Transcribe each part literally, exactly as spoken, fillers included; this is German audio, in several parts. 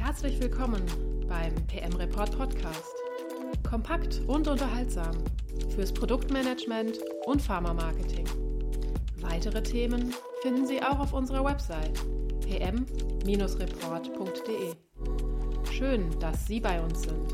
Herzlich willkommen beim P M Report Podcast. Kompakt und unterhaltsam fürs Produktmanagement und Pharma-Marketing. Weitere Themen finden Sie auch auf unserer Website p m Bindestrich report punkt d e. Schön, dass Sie bei uns sind.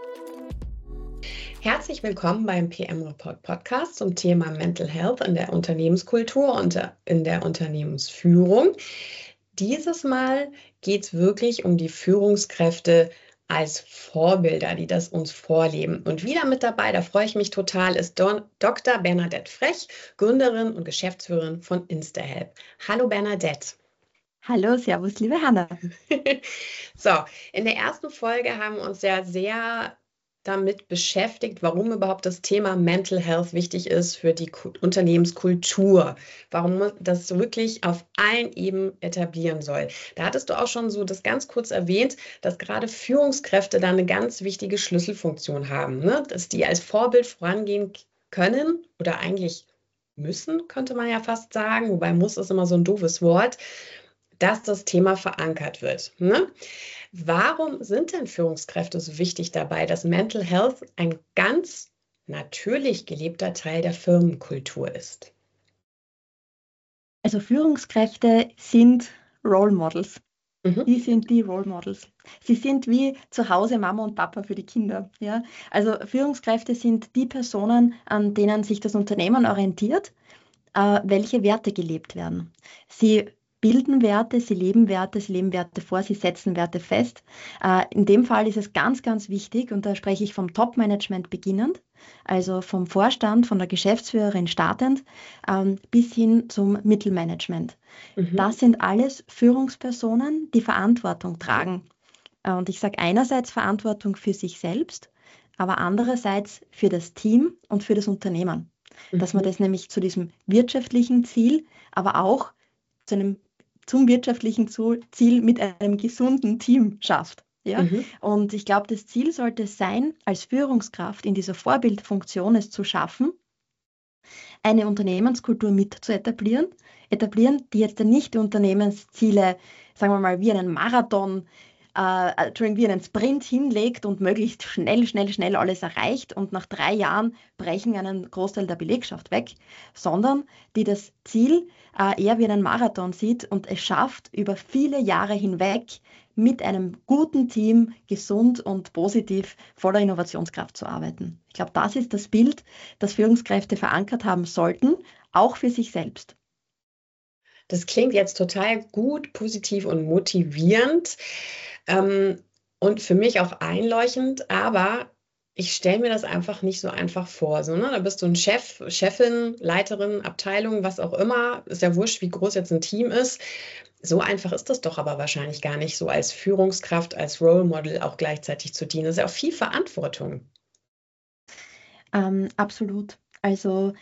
Herzlich willkommen beim P M Report Podcast zum Thema Mental Health in der Unternehmenskultur und in der Unternehmensführung. Dieses Mal geht es wirklich um die Führungskräfte als Vorbilder, die das uns vorleben. Und wieder mit dabei, da freue ich mich total, ist Don, Doktor Bernadette Frech, Gründerin und Geschäftsführerin von InstaHelp. Hallo Bernadette. Hallo, servus, liebe Hanna. So, in der ersten Folge haben wir uns ja sehr damit beschäftigt, warum überhaupt das Thema Mental Health wichtig ist für die Ku- Unternehmenskultur, warum man das wirklich auf allen Ebenen etablieren soll. Da hattest du auch schon so das ganz kurz erwähnt, dass gerade Führungskräfte da eine ganz wichtige Schlüsselfunktion haben, ne? Dass die als Vorbild vorangehen können oder eigentlich müssen, könnte man ja fast sagen, wobei muss ist immer so ein doofes Wort, dass das Thema verankert wird. Ne? Warum sind denn Führungskräfte so wichtig dabei, dass Mental Health ein ganz natürlich gelebter Teil der Firmenkultur ist? Also Führungskräfte sind Role Models. Mhm. Die sind die Role Models. Sie sind wie zu Hause Mama und Papa für die Kinder. Ja? Also Führungskräfte sind die Personen, an denen sich das Unternehmen orientiert, äh, welche Werte gelebt werden. Sie bilden Werte, sie leben Werte, sie leben Werte vor, sie setzen Werte fest. Äh, in dem Fall ist es ganz, ganz wichtig, und da spreche ich vom Top-Management beginnend, also vom Vorstand, von der Geschäftsführerin startend, ähm, bis hin zum Mittelmanagement. Mhm. Das sind alles Führungspersonen, die Verantwortung tragen. Äh, Und ich sage einerseits Verantwortung für sich selbst, aber andererseits für das Team und für das Unternehmen. Dass man Mhm. das nämlich zu diesem wirtschaftlichen Ziel, aber auch zu einem, zum wirtschaftlichen Zu- Ziel mit einem gesunden Team schafft. Ja? Mhm. Und ich glaube, das Ziel sollte es sein, als Führungskraft in dieser Vorbildfunktion es zu schaffen, eine Unternehmenskultur mit zu etablieren, etablieren, die jetzt nicht die Unternehmensziele, sagen wir mal, wie einen Marathon, äh, Entschuldigung, wie einen Sprint hinlegt und möglichst schnell, schnell, schnell alles erreicht und nach drei Jahren brechen einen Großteil der Belegschaft weg, sondern die das Ziel äh, eher wie einen Marathon sieht und es schafft, über viele Jahre hinweg mit einem guten Team gesund und positiv voller Innovationskraft zu arbeiten. Ich glaube, das ist das Bild, das Führungskräfte verankert haben sollten, auch für sich selbst. Das klingt jetzt total gut, positiv und motivierend ähm, und für mich auch einleuchtend, aber ich stelle mir das einfach nicht so einfach vor. So, ne? Da bist du ein Chef, Chefin, Leiterin, Abteilung, was auch immer. Ist ja wurscht, wie groß jetzt ein Team ist. So einfach ist das doch aber wahrscheinlich gar nicht, so als Führungskraft, als Role Model auch gleichzeitig zu dienen. Das ist ja auch viel Verantwortung. Ähm, absolut. Also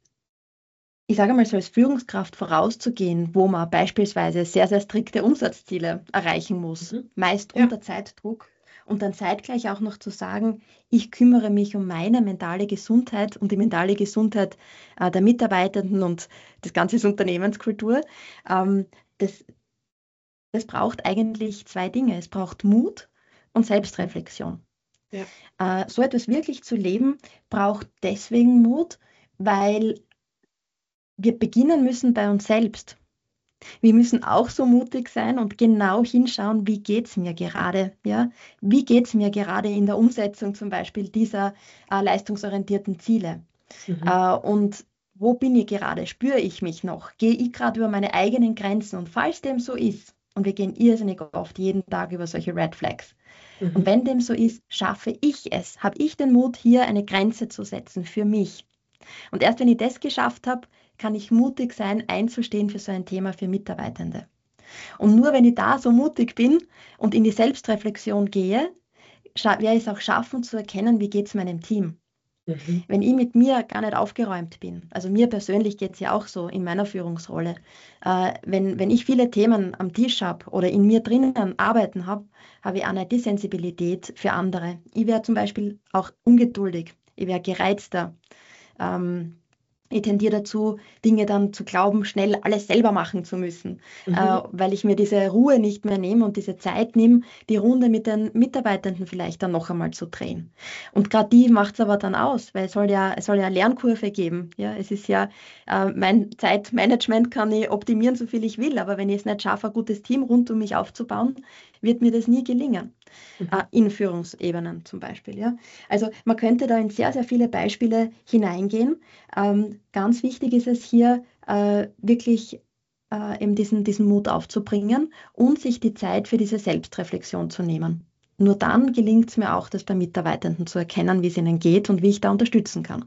ich sage mal so, als Führungskraft vorauszugehen, wo man beispielsweise sehr, sehr strikte Umsatzziele erreichen muss, Mhm. meist Ja. unter Zeitdruck, und dann zeitgleich auch noch zu sagen, ich kümmere mich um meine mentale Gesundheit und die mentale Gesundheit äh, der Mitarbeitenden und des ganzen Unternehmenskultur. Ähm, das, das braucht eigentlich zwei Dinge. Es braucht Mut und Selbstreflexion. Ja. Äh, so etwas wirklich zu leben, braucht deswegen Mut, weil wir beginnen müssen bei uns selbst. Wir müssen auch so mutig sein und genau hinschauen, wie geht es mir gerade? Ja? Wie geht es mir gerade in der Umsetzung zum Beispiel dieser äh, leistungsorientierten Ziele? Mhm. Äh, und wo bin ich gerade? Spüre ich mich noch? Gehe ich gerade über meine eigenen Grenzen? Und falls dem so ist, und wir gehen irrsinnig oft jeden Tag über solche Red Flags, und Mhm. wenn dem so ist, schaffe ich es, habe ich den Mut, hier eine Grenze zu setzen für mich. Und erst wenn ich das geschafft habe, kann ich mutig sein, einzustehen für so ein Thema für Mitarbeitende. Und nur wenn ich da so mutig bin und in die Selbstreflexion gehe, werde ich es auch schaffen zu erkennen, wie geht es meinem Team. Mhm. Wenn ich mit mir gar nicht aufgeräumt bin, also mir persönlich geht es ja auch so in meiner Führungsrolle, äh, wenn, wenn ich viele Themen am Tisch habe oder in mir drinnen arbeiten habe, habe ich auch nicht die Sensibilität für andere. Ich wäre zum Beispiel auch ungeduldig, ich wäre gereizter. Ähm, Ich tendiere dazu, Dinge dann zu glauben, schnell alles selber machen zu müssen, Mhm. äh, weil ich mir diese Ruhe nicht mehr nehme und diese Zeit nehme, die Runde mit den Mitarbeitenden vielleicht dann noch einmal zu drehen. Und gerade die macht es aber dann aus, weil es soll ja, es soll ja eine Lernkurve geben. Ja, es ist ja, äh, mein Zeitmanagement kann ich optimieren, so viel ich will, aber wenn ich es nicht schaffe, ein gutes Team rund um mich aufzubauen, wird mir das nie gelingen. Mhm. Äh, in Führungsebenen zum Beispiel. Ja? Also man könnte da in sehr, sehr viele Beispiele hineingehen. Ähm, ganz wichtig ist es hier äh, wirklich äh, eben diesen, diesen Mut aufzubringen und sich die Zeit für diese Selbstreflexion zu nehmen. Nur dann gelingt es mir auch, das bei Mitarbeitenden zu erkennen, wie es ihnen geht und wie ich da unterstützen kann.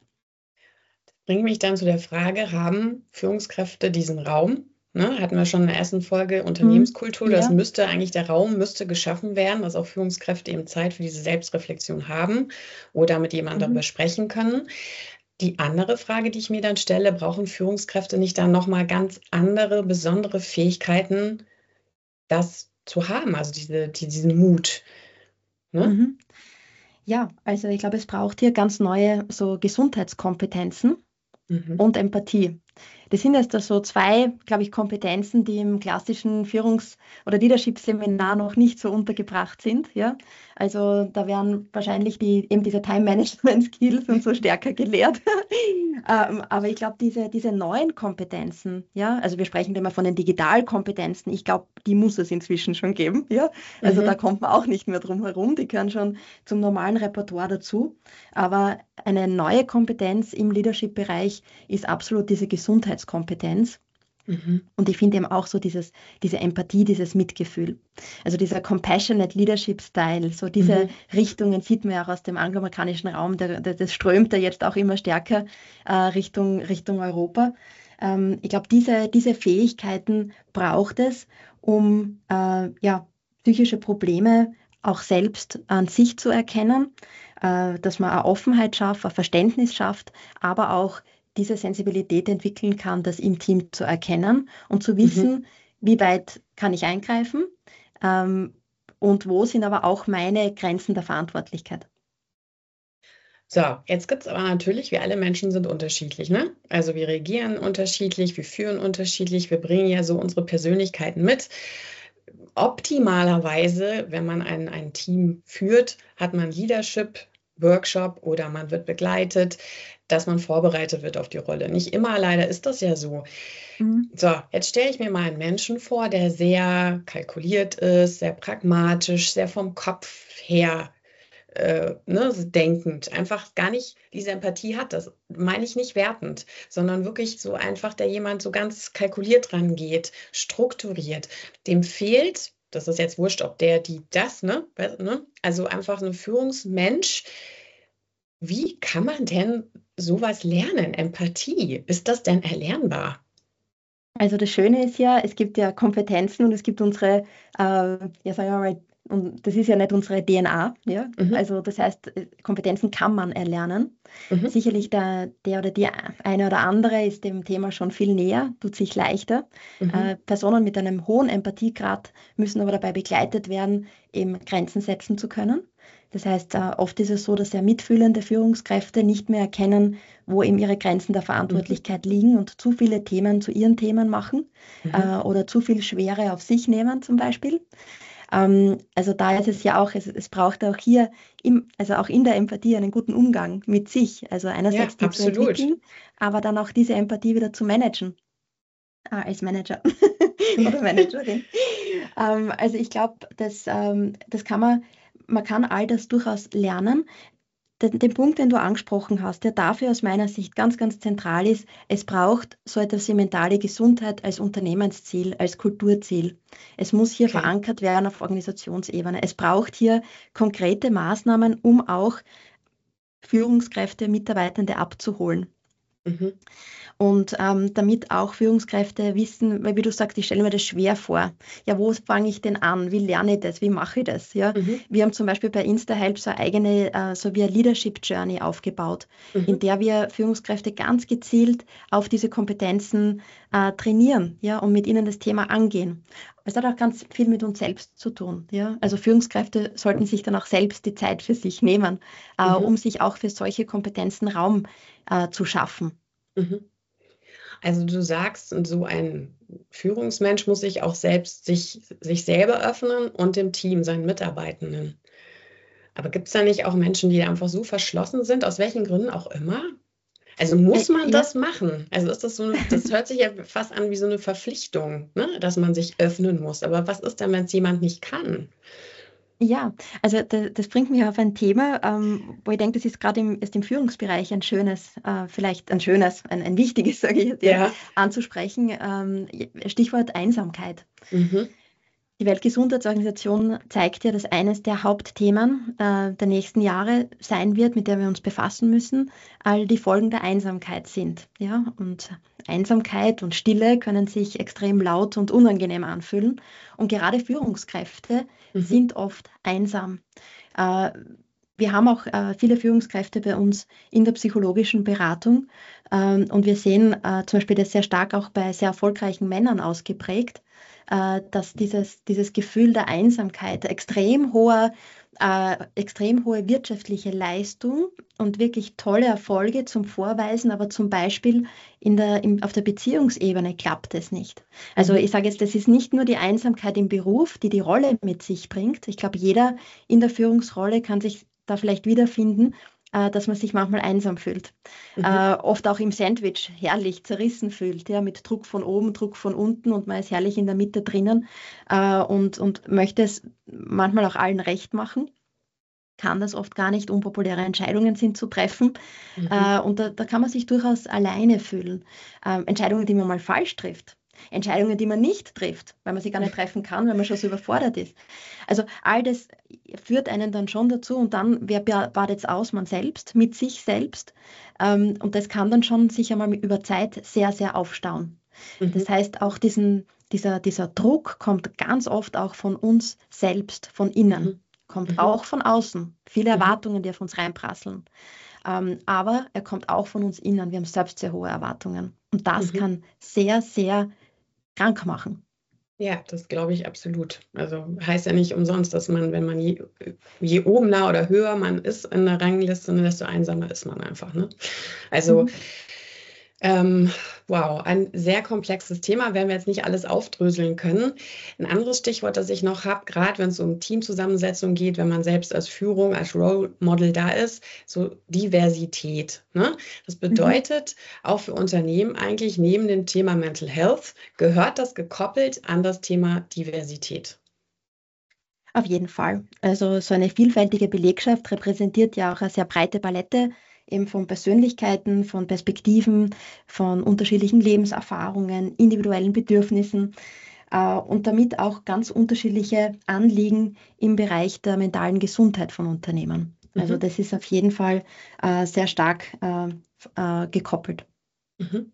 Bringt mich dann zu der Frage, haben Führungskräfte diesen Raum? Ne, hatten wir schon in der ersten Folge Unternehmenskultur. Das ja. müsste eigentlich, der Raum müsste geschaffen werden, dass auch Führungskräfte eben Zeit für diese Selbstreflexion haben oder mit jemandem Mhm. darüber sprechen können. Die andere Frage, die ich mir dann stelle, brauchen Führungskräfte nicht dann nochmal ganz andere, besondere Fähigkeiten, das zu haben, also diese, die, diesen Mut? Ne? Mhm. Ja, also ich glaube, es braucht hier ganz neue so Gesundheitskompetenzen Mhm. und Empathie. Das sind jetzt so zwei, glaube ich, Kompetenzen, die im klassischen Führungs- oder Leadership-Seminar noch nicht so untergebracht sind. Ja? Also da werden wahrscheinlich die, eben diese Time-Management-Skills und so stärker gelehrt. ähm, aber ich glaube, diese, diese neuen Kompetenzen, ja, also wir sprechen immer von den Digitalkompetenzen, ich glaube, die muss es inzwischen schon geben. Ja? Also Mhm. da kommt man auch nicht mehr drum herum, die gehören schon zum normalen Repertoire dazu. Aber eine neue Kompetenz im Leadership-Bereich ist absolut diese Gesundheitskompetenz. Mhm. Und ich finde eben auch so dieses, diese Empathie, dieses Mitgefühl. Also dieser Compassionate Leadership Style, so diese Mhm. Richtungen sieht man ja auch aus dem angloamerikanischen Raum, der, der, das strömt ja jetzt auch immer stärker äh, Richtung, Richtung Europa. Ähm, ich glaube, diese, diese Fähigkeiten braucht es, um äh, ja, psychische Probleme auch selbst an sich zu erkennen, äh, dass man eine Offenheit schafft, ein Verständnis schafft, aber auch diese Sensibilität entwickeln kann, das im Team zu erkennen und zu Mhm. wissen, wie weit kann ich eingreifen ähm, und wo sind aber auch meine Grenzen der Verantwortlichkeit. So, jetzt gibt es aber natürlich, wir alle Menschen sind unterschiedlich, ne? Also wir reagieren unterschiedlich, wir führen unterschiedlich, wir bringen ja so unsere Persönlichkeiten mit. Optimalerweise, wenn man ein, ein Team führt, hat man Leadership-Workshop oder man wird begleitet, dass man vorbereitet wird auf die Rolle. Nicht immer leider ist das ja so. Mhm. So, jetzt stelle ich mir mal einen Menschen vor, der sehr kalkuliert ist, sehr pragmatisch, sehr vom Kopf her äh, ne, denkend, einfach gar nicht diese Empathie hat. Das meine ich nicht wertend, sondern wirklich so einfach, der jemand so ganz kalkuliert rangeht, strukturiert. Dem fehlt, das ist jetzt wurscht, ob der, die, das, ne? ne? Also einfach ein Führungsmensch. Wie kann man denn sowas lernen? Empathie, ist das denn erlernbar? Also das Schöne ist ja, es gibt ja Kompetenzen und es gibt unsere, äh, ja sagen wir mal, und das ist ja nicht unsere D N A, ja. Mhm. Also das heißt, Kompetenzen kann man erlernen. Mhm. Sicherlich der, der oder die eine oder andere ist dem Thema schon viel näher, tut sich leichter. Mhm. Äh, Personen mit einem hohen Empathiegrad müssen aber dabei begleitet werden, eben Grenzen setzen zu können. Das heißt, äh, oft ist es so, dass sehr mitfühlende Führungskräfte nicht mehr erkennen, wo eben ihre Grenzen der Verantwortlichkeit liegen und zu viele Themen zu ihren Themen machen Mhm. äh, oder zu viel Schwere auf sich nehmen zum Beispiel. Ähm, also da ist es ja auch, es, es braucht auch hier, im, also auch in der Empathie einen guten Umgang mit sich. Also einerseits Ja, die zu absolut. entwickeln, aber dann auch diese Empathie wieder zu managen äh, als Manager oder Managerin. Ähm, also ich glaube, das, ähm, das kann man, man kann all das durchaus lernen. Den, den Punkt, den du angesprochen hast, der dafür aus meiner Sicht ganz, ganz zentral ist, es braucht so etwas wie mentale Gesundheit als Unternehmensziel, als Kulturziel. Es muss hier Okay. verankert werden auf Organisationsebene. Es braucht hier konkrete Maßnahmen, um auch Führungskräfte, Mitarbeitende abzuholen. Mhm. Und ähm, damit auch Führungskräfte wissen, weil wie du sagst, ich stelle mir das schwer vor. Ja, wo fange ich denn an? Wie lerne ich das? Wie mache ich das? Ja, Mhm. wir haben zum Beispiel bei InstaHelp so eine eigene, äh, so wie eine Leadership Journey aufgebaut, Mhm. in der wir Führungskräfte ganz gezielt auf diese Kompetenzen äh, trainieren, ja, und mit ihnen das Thema angehen. Es hat auch ganz viel mit uns selbst zu tun. Ja? Also Führungskräfte sollten sich dann auch selbst die Zeit für sich nehmen, äh, Mhm. um sich auch für solche Kompetenzen Raum äh, zu schaffen. Mhm. Also du sagst, so ein Führungsmensch muss sich auch selbst sich, sich selber öffnen und dem Team, seinen Mitarbeitenden. Aber gibt es da nicht auch Menschen, die einfach so verschlossen sind, aus welchen Gründen auch immer? Also Äh, muss man ja, das machen? Also ist das so, eine- das hört sich ja fast an wie so eine Verpflichtung, ne? Dass man sich öffnen muss. Aber was ist denn, wenn es jemand nicht kann? ja, also da, das bringt mich auf ein Thema, ähm, wo ich denke, das ist gerade im, ist im Führungsbereich ein schönes, äh, vielleicht ein schönes, ein, ein wichtiges, sage ich jetzt, ja, Ja. anzusprechen. Ähm, Stichwort Einsamkeit. Mhm. Die Weltgesundheitsorganisation zeigt ja, dass eines der Hauptthemen äh, der nächsten Jahre sein wird, mit der wir uns befassen müssen, all die Folgen der Einsamkeit sind. Ja? Und Einsamkeit und Stille können sich extrem laut und unangenehm anfühlen. Und gerade Führungskräfte Mhm. sind oft einsam. Äh, wir haben auch äh, viele Führungskräfte bei uns in der psychologischen Beratung. Ähm, und wir sehen äh, zum Beispiel das sehr stark auch bei sehr erfolgreichen Männern ausgeprägt, äh, dass dieses, dieses Gefühl der Einsamkeit, extrem hoher, äh, extrem hohe wirtschaftliche Leistung und wirklich tolle Erfolge zum Vorweisen, aber zum Beispiel in der, im, auf der Beziehungsebene klappt es nicht. Also Mhm. ich sage jetzt, das ist nicht nur die Einsamkeit im Beruf, die die Rolle mit sich bringt. Ich glaube, jeder in der Führungsrolle kann sich da vielleicht wiederfinden, äh, dass man sich manchmal einsam fühlt. Mhm. Äh, oft auch im Sandwich herrlich zerrissen fühlt, ja, mit Druck von oben, Druck von unten und man ist herrlich in der Mitte drinnen äh, und, und möchte es manchmal auch allen recht machen. Kann das oft gar nicht, unpopuläre Entscheidungen sind zu treffen. Mhm. Äh, und da, da kann man sich durchaus alleine fühlen. Ähm, Entscheidungen, die man mal falsch trifft. Entscheidungen, die man nicht trifft, weil man sie gar nicht treffen kann, weil man schon so überfordert ist. Also all das führt einen dann schon dazu und dann, wer badet es aus? Man selbst, mit sich selbst. Ähm, und das kann dann schon sich einmal über Zeit sehr, sehr aufstauen. Mhm. Das heißt, auch diesen, dieser, dieser Druck kommt ganz oft auch von uns selbst, von innen, Mhm. kommt Mhm. auch von außen. Viele Mhm. Erwartungen, die auf uns reinprasseln. Ähm, aber er kommt auch von uns innen. Wir haben selbst sehr hohe Erwartungen. Und das Mhm. kann sehr, sehr krank machen. Ja, das glaube ich absolut. Also heißt ja nicht umsonst, dass man, wenn man je, je obener oder höher man ist in der Rangliste, desto einsamer ist man einfach. Ne? Also Mhm. Ähm, wow, ein sehr komplexes Thema, werden wir jetzt nicht alles aufdröseln können. Ein anderes Stichwort, das ich noch habe, gerade wenn es um Teamzusammensetzung geht, wenn man selbst als Führung, als Role Model da ist, so Diversität. Ne? Das Mhm. bedeutet auch für Unternehmen eigentlich neben dem Thema Mental Health gehört das gekoppelt an das Thema Diversität. Auf jeden Fall. Also so eine vielfältige Belegschaft repräsentiert ja auch eine sehr breite Palette eben von Persönlichkeiten, von Perspektiven, von unterschiedlichen Lebenserfahrungen, individuellen Bedürfnissen äh, und damit auch ganz unterschiedliche Anliegen im Bereich der mentalen Gesundheit von Unternehmen. Also Mhm. das ist auf jeden Fall äh, sehr stark äh, äh, gekoppelt. Mhm.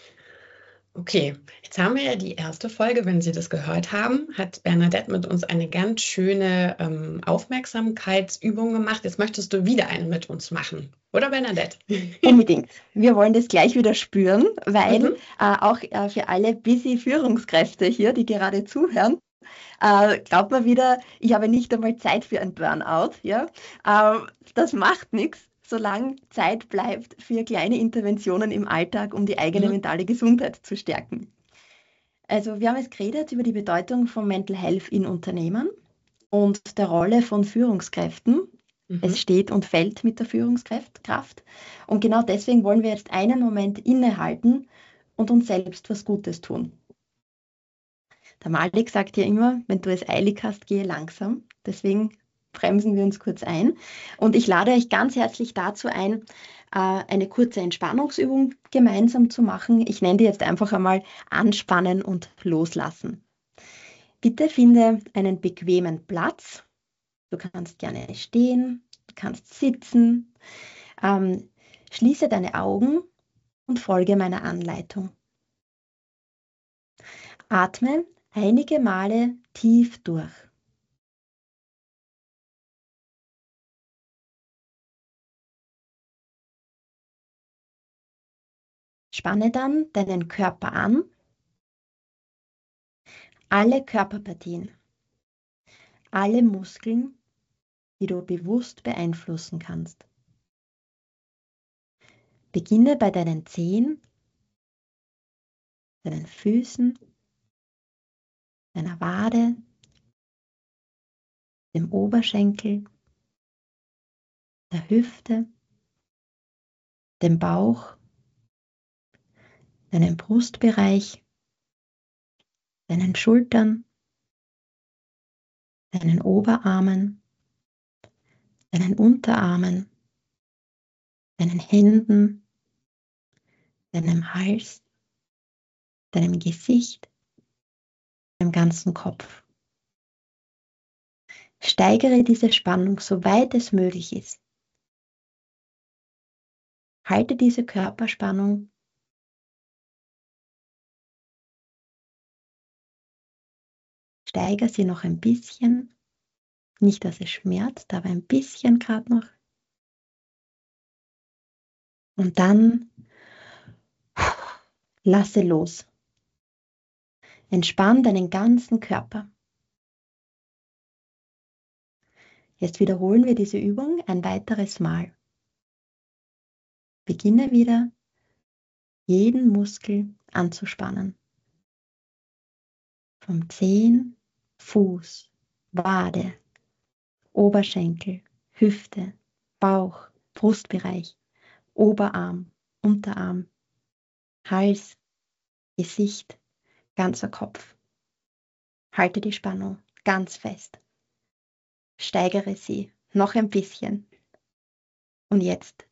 Okay, jetzt haben wir ja die erste Folge. Wenn Sie das gehört haben, hat Bernadette mit uns eine ganz schöne ähm, Aufmerksamkeitsübung gemacht. Jetzt möchtest du wieder eine mit uns machen, oder Bernadette? Unbedingt. Wir wollen das gleich wieder spüren, weil Mhm. äh, auch äh, für alle busy Führungskräfte hier, die gerade zuhören, äh, glaubt man wieder, ich habe nicht einmal Zeit für ein Burnout. Ja? Äh, das macht nichts, solange Zeit bleibt für kleine Interventionen im Alltag, um die eigene Mhm. mentale Gesundheit zu stärken. Also wir haben jetzt geredet über die Bedeutung von Mental Health in Unternehmen und der Rolle von Führungskräften. Es Mhm. steht und fällt mit der Führungskraft. Kraft. Und genau deswegen wollen wir jetzt einen Moment innehalten und uns selbst was Gutes tun. Der Malik sagt ja immer, wenn du es eilig hast, gehe langsam. Deswegen bremsen wir uns kurz ein. Und ich lade euch ganz herzlich dazu ein, äh, eine kurze Entspannungsübung gemeinsam zu machen. Ich nenne die jetzt einfach einmal Anspannen und Loslassen. Bitte finde einen bequemen Platz. Du kannst gerne stehen, du kannst sitzen. Ähm, schließe deine Augen und folge meiner Anleitung. Atme einige Male tief durch. Spanne dann deinen Körper an, alle Körperpartien, alle Muskeln, die du bewusst beeinflussen kannst. Beginne bei deinen Zehen deinen Füßen, deiner Wade, dem Oberschenkel, der Hüfte, dem Bauch, deinem Brustbereich, deinen Schultern, deinen Oberarmen, deinen Unterarmen, deinen Händen, deinem Hals, deinem Gesicht, deinem ganzen Kopf. Steigere diese Spannung, so weit es möglich ist. Halte diese Körperspannung steigere sie noch ein bisschen, nicht, dass es schmerzt, aber ein bisschen gerade noch. Und dann lasse los. Entspann deinen ganzen Körper. Jetzt wiederholen wir diese Übung ein weiteres Mal. Beginne wieder, jeden Muskel anzuspannen. Vom Zehen, Fuß, Wade, Oberschenkel, Hüfte, Bauch, Brustbereich, Oberarm, Unterarm, Hals, Gesicht, ganzer Kopf. Halte die Spannung ganz fest. Steigere sie noch ein bisschen. Und jetzt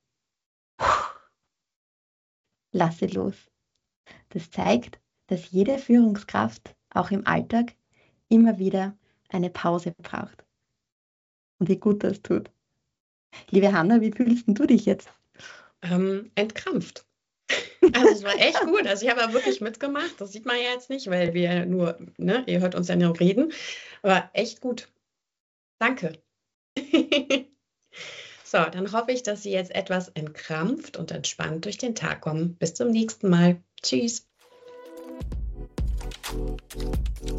lasse los. Das zeigt, dass jede Führungskraft auch im Alltag immer wieder eine Pause braucht. Und wie gut das tut. Liebe Hanna, wie fühlst du dich jetzt? Ähm, entkrampft. Also es war echt gut. Also ich habe ja wirklich mitgemacht. Das sieht man ja jetzt nicht, weil wir nur, ne, ihr hört uns ja nur reden. Aber echt gut. Danke. So, dann hoffe ich, dass Sie jetzt etwas entkrampft und entspannt durch den Tag kommen. Bis zum nächsten Mal. Tschüss.